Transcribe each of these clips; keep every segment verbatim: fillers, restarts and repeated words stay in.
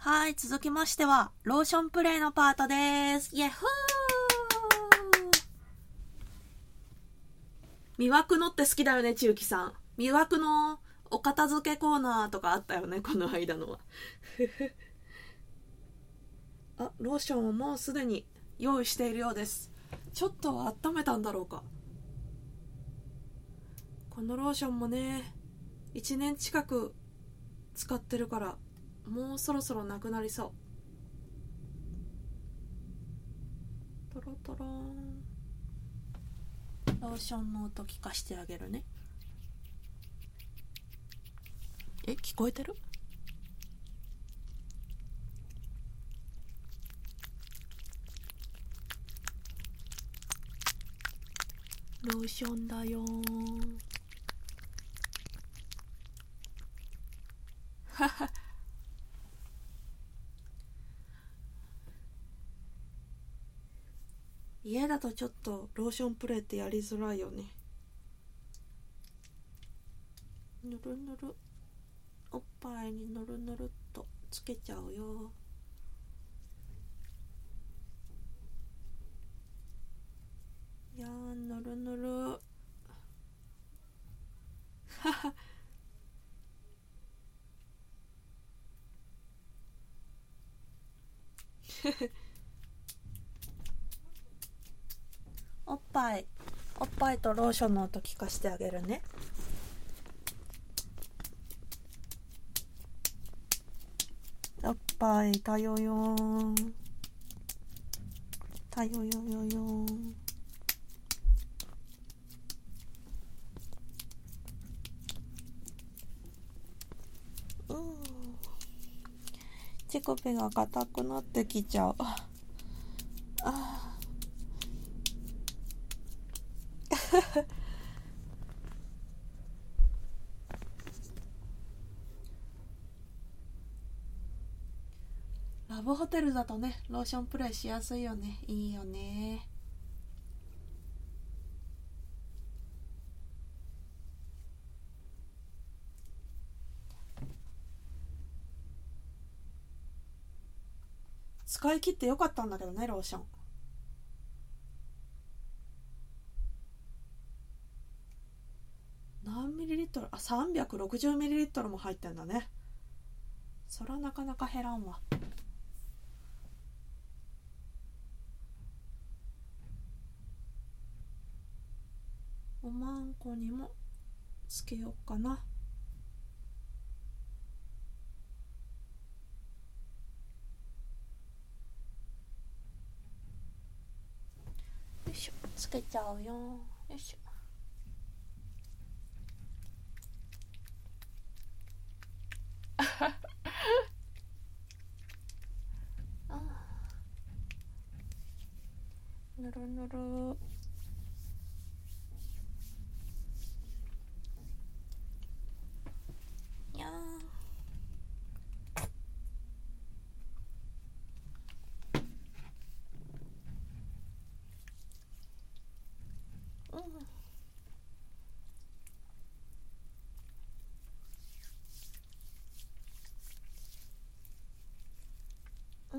はい、続きましてはローションプレイのパートです。イエフー。魅惑のって好きだよね、千雪さん。魅惑のお片付けコーナーとかあったよね、この間のは。あ、ローションをもうすでに用意しているようです。ちょっとは温めたんだろうか。このローションもね、いちねん近く使ってるからもうそろそろなくなりそう。トロトローン。ローションの音聞かしてあげるね。え、聞こえてる？ローションだよー。はは。家だとちょっとローションプレイってやりづらいよね。ぬるぬる、おっぱいにぬるぬるっとつけちゃうよ。いやー、ぬるぬる。はは。おっぱいおっぱいとローションの音聞かしてあげるね。おっぱいたよよーん、たよよよよーん。うーん、乳首が硬くなってきちゃう。ああ。ラブホテルだとね、ローションプレイしやすいよね。いいよね。使い切ってよかったんだけどね、ローション。何ミリリットル？あ、さんびゃくろくじゅうミリリットルも入ってんだね。そらなかなか減らんわ。おまんこにもつけようかな。よいしょ、つけちゃうよ。よいしょ。あ、ぬるぬる。にゃー。うん。うん。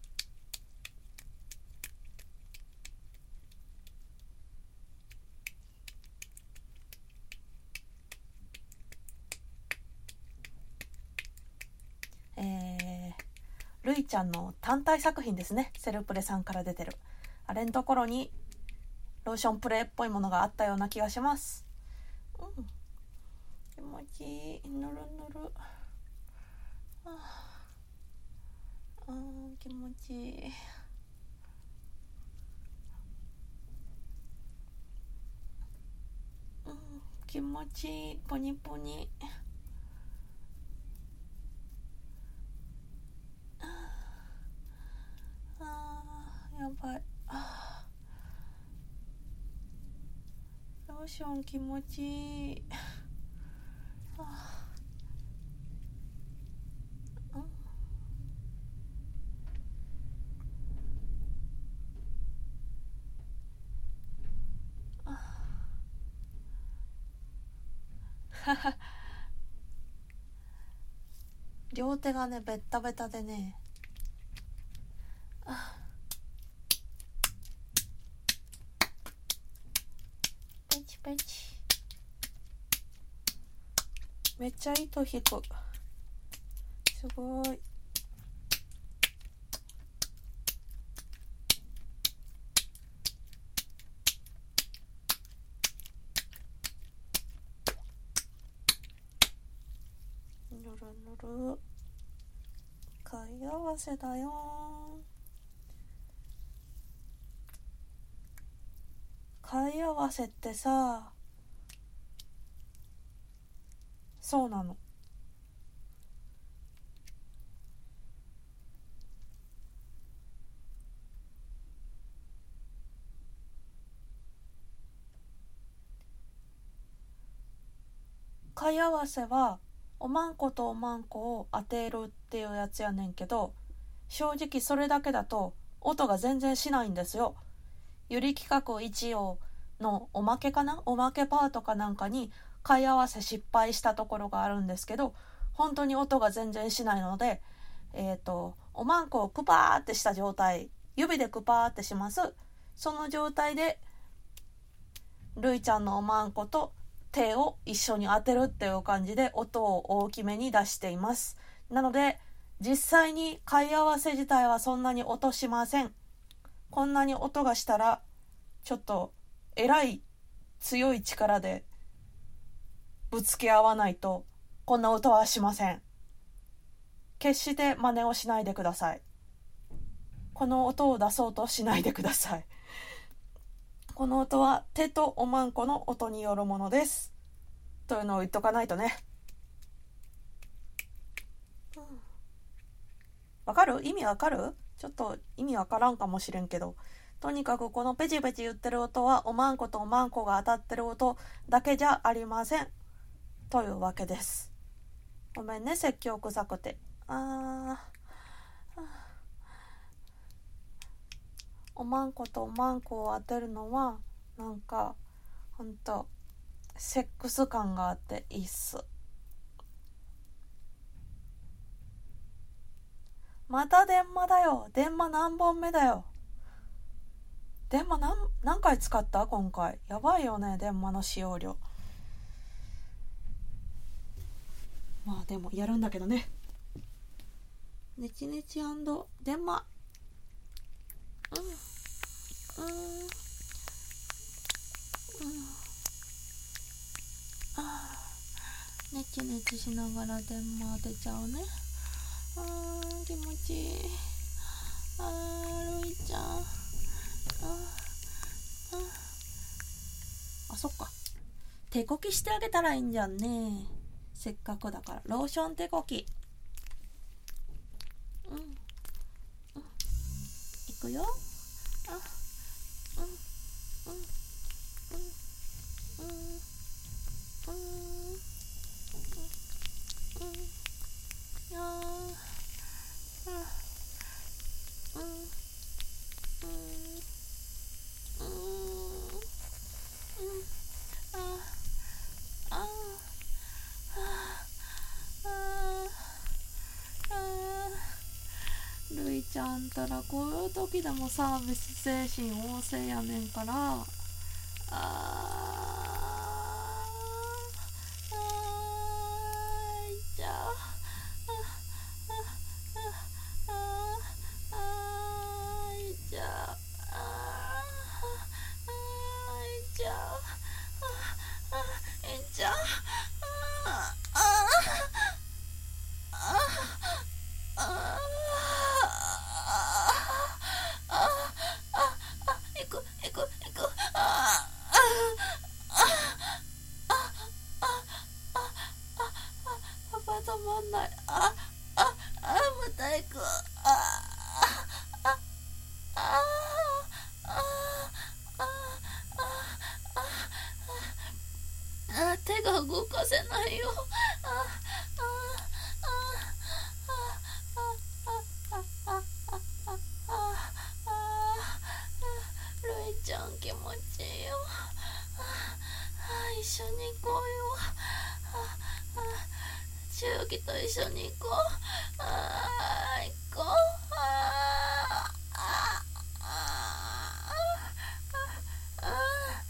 えー、るいちゃんの単体作品ですね。セルプレさんから出てるあれのところにローションプレイっぽいものがあったような気がします。うん、気持ちいい。ぬるぬる。ああ、気持ちいい。うん、気持ちいい。ポニポニ。あー、やばい。あー、ローション気持ちいい。あー、うん、あはは。 両手がねベッタベタでね、あペチペチ、めっちゃ糸引く、すごい。ぬるぬる、貝合わせだよ。貝合わせってさ、そうなの。貝合わせはおまんことおまんこを当てるっていうやつやねんけど、正直それだけだと音が全然しないんですよ。ゆり企画一応のおまけかな、おまけパートかなんかに貝合わせ失敗したところがあるんですけど、本当に音が全然しないので、えっとおまんこをクパーってした状態、指でクパーってします。その状態でるいちゃんのおまんこと手を一緒に当てるっていう感じで音を大きめに出しています。なので実際に貝合わせ自体はそんなに音しません。こんなに音がしたらちょっとえらい強い力でぶつけ合わないとこんな音はしません。決して真似をしないでください。この音を出そうとしないでください。この音は手とおまんこの音によるものです。というのを言っとかないとね。わかる？意味わかる？ちょっと意味わからんかもしれんけど、とにかくこのペチペチ言ってる音はおまんことおまんこが当たってる音だけじゃありません。というわけです。ごめんね、説教臭くて。あー、おまんことおまんこを当てるのはなんかほんとセックス感があっていいっす。また電話だよ。電話何本目だよ。電話 何, 何回使った今回。やばいよね、電話の使用量。まあでもやるんだけどね。ネチネチ&電話。うんうんうんあー、ネチネチしながら電話当てちゃうね。あー気持ちいい。あーるいちゃん、あああそっか、手こきしてあげたらいいんじゃんね。せっかくだからローション手こき。うん、うん、いくよ。あ、うんうんうんうんうんうんあーうんうんるいちゃんたらこういう時でもサービス精神旺盛やねんから、あーあーいちゃうあーあーいちゃうあーいちゃうあーいちゃうあーあーあー止まんない。あああまた行く。あああああああ手が動かせないよ。ああああああるいちゃん気持ちいいよ。あ一緒に行こうよ。ああ中期と一緒に行こう。あー行こう。あーあーあーあーあ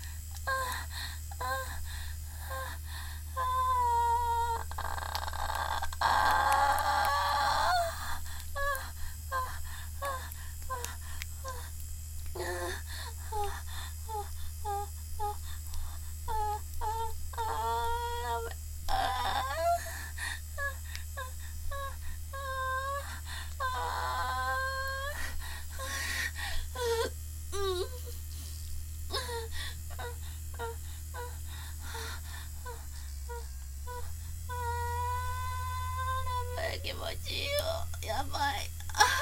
気持ちいいよ。やばい。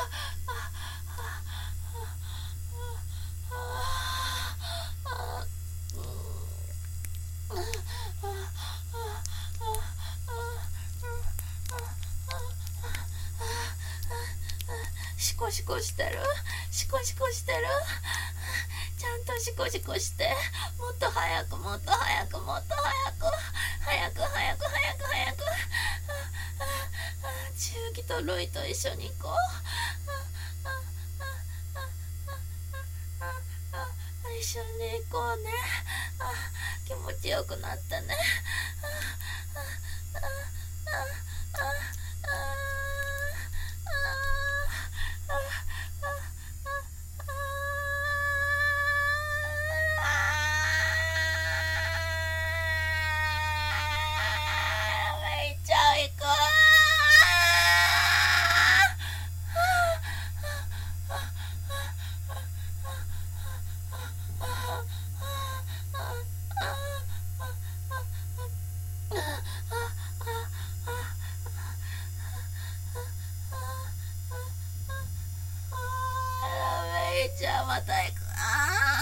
シコシコしてる。シコシコしてる。ちゃんとシコシコして。もっと早くもっと早くもっと早く早く早く早く早く。中期とルイと一緒に行こう。一緒に行こうね。気持ちよくなったね。めっちゃ行こう。じゃあまた行く。あ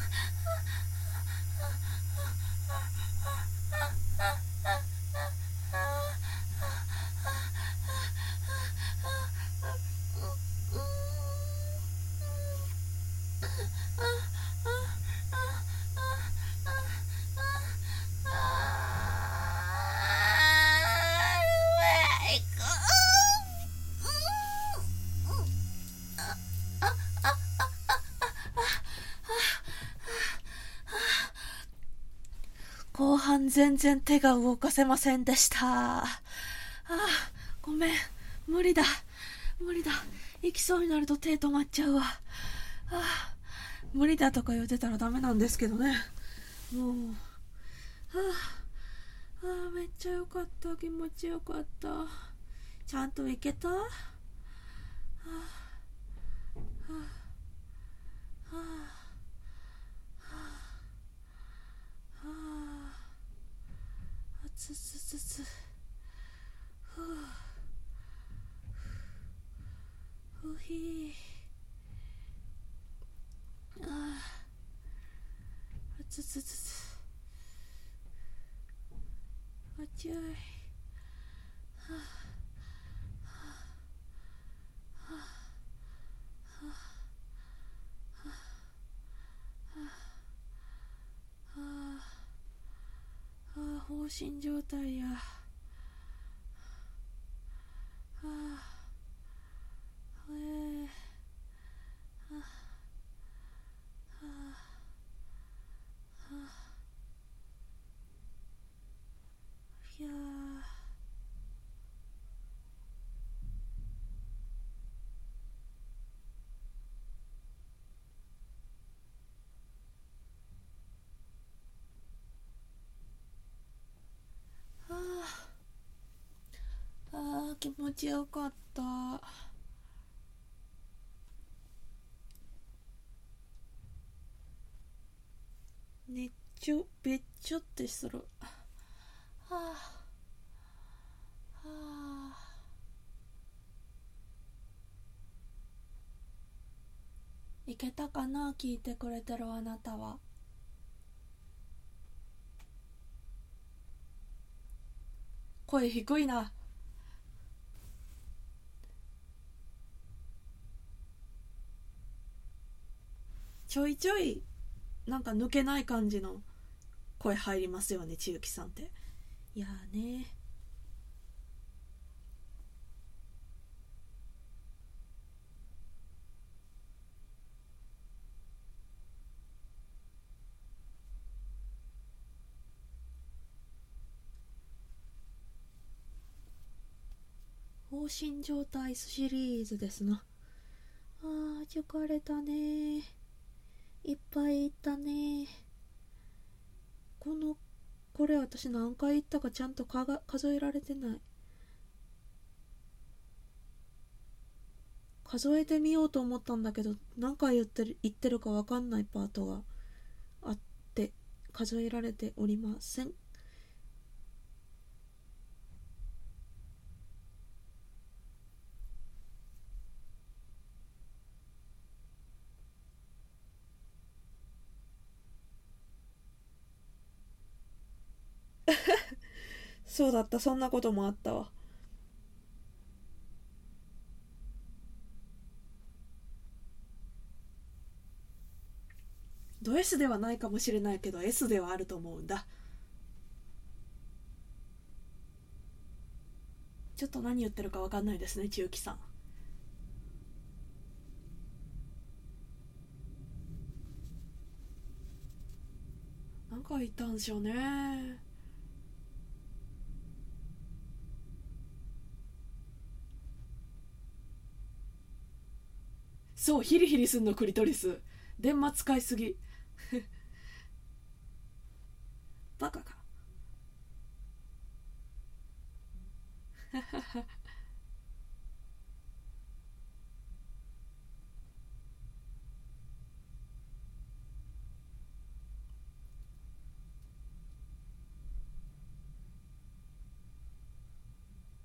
後半全然手が動かせませんでした。ああ、ごめん、無理だ無理だ。行きそうになると手止まっちゃうわ。ああ、無理だとか言ってたらダメなんですけどね。もうああ、ああ、めっちゃよかった。気持ちよかった。ちゃんと行けた。ああ、はあ、はあ、はあ、はあ、つつつつ、ふうふひー、ああ、つつつつ、あちゃい、はあ、はあ、はあ、はあ、ああ、放心状態や。ああ、えー、ああ、はあ、いやー、ああ、ああ、気持ちよかった。ねっちょべっちょってする。はあ、はあ、いけたかな。聞いてくれてるあなたは。声低いな。ちょいちょいなんか抜けない感じの声入りますよね、千雪さんって。いやーね、 放心状態シリーズですな。あー疲れたね。いっぱい行ったね。このこれ私何回行ったかちゃんとかが数えられてない。数えてみようと思ったんだけど、何回言ってる言ってるか分かんないパートがあって数えられておりません。そうだった、そんなこともあったわ。ド S ではないかもしれないけど S ではあると思うんだ。ちょっと何言ってるか分かんないですね、千雪さん。何回言ったんでしょうね。そう、ヒリヒリすんのクリトリス。電話使いすぎ。バカか。